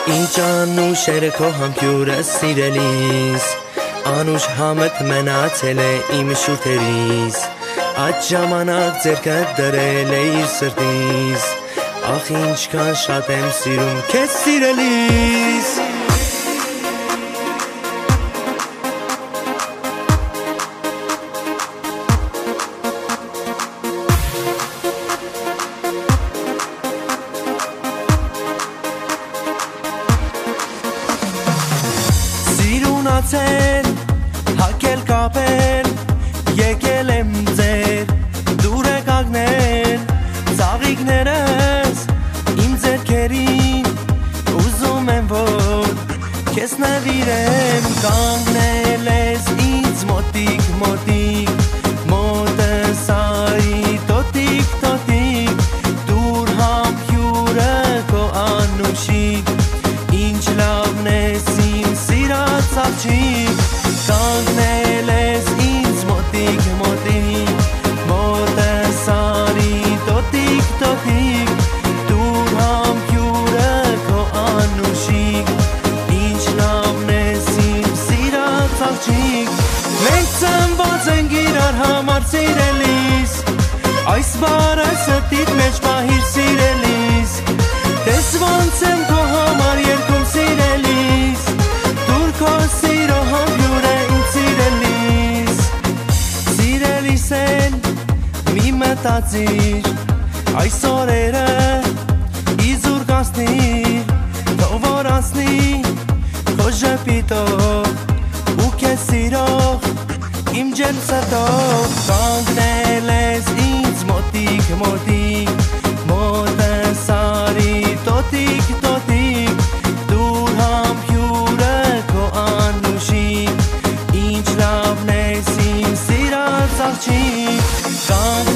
Ինչ անուշերը քո համբյուրը սիրելիս, անուշ համդ մնացել է իմ շուրթերիս, այդ ժամանակ ձերքը դրել է իր սրտիս, ախ ինչքան շատ եմ սիրում քեզ սիրելիս. Հակել կապել, եկել եմ ձեր դուր եկակներ, ծաղիկներս իմ ձերքերին, ուզում եմ որ քեզ նվիրեմ, կանգնել ես ինձ մոտիկ մոտիկ, մոտս արի տոտիկ տոտիկ, դուր համբյուրը քո անուշիկ, ինչ լավն ես իմ սիրած աղջիկ, կանգնել ես ինձ մոտիկ մոտիկ, մոտս արի տոտիկ տոտիկ, դուր համբյուրը քո անուշիկ, ինչ լավն ես իմ սիրած աղջիկ, մենք ծնված ենք իրար համար սիրելիս, այս բառը սրտիդ մեջ պահիր սիրելիս, տես ոնց եմ քո համար երգում սիրելիս, դուր քո սիրո համբյուրը ինձ սիրելիս, սիրելիս էլ մի մտածիր, այս օրերը իզուր կասնիր, թող որ անցնի քո ժպիտով ու քեզ սիրող իմ ջերմ սրտով, կանգնել ես ինձ մոտիկ մոտիկ, մոտս արի տոտիկ տոտիկ, դուր համբյուրը քո անուշիկ, ինչ լավն ես իմ սիրած աղջիկ,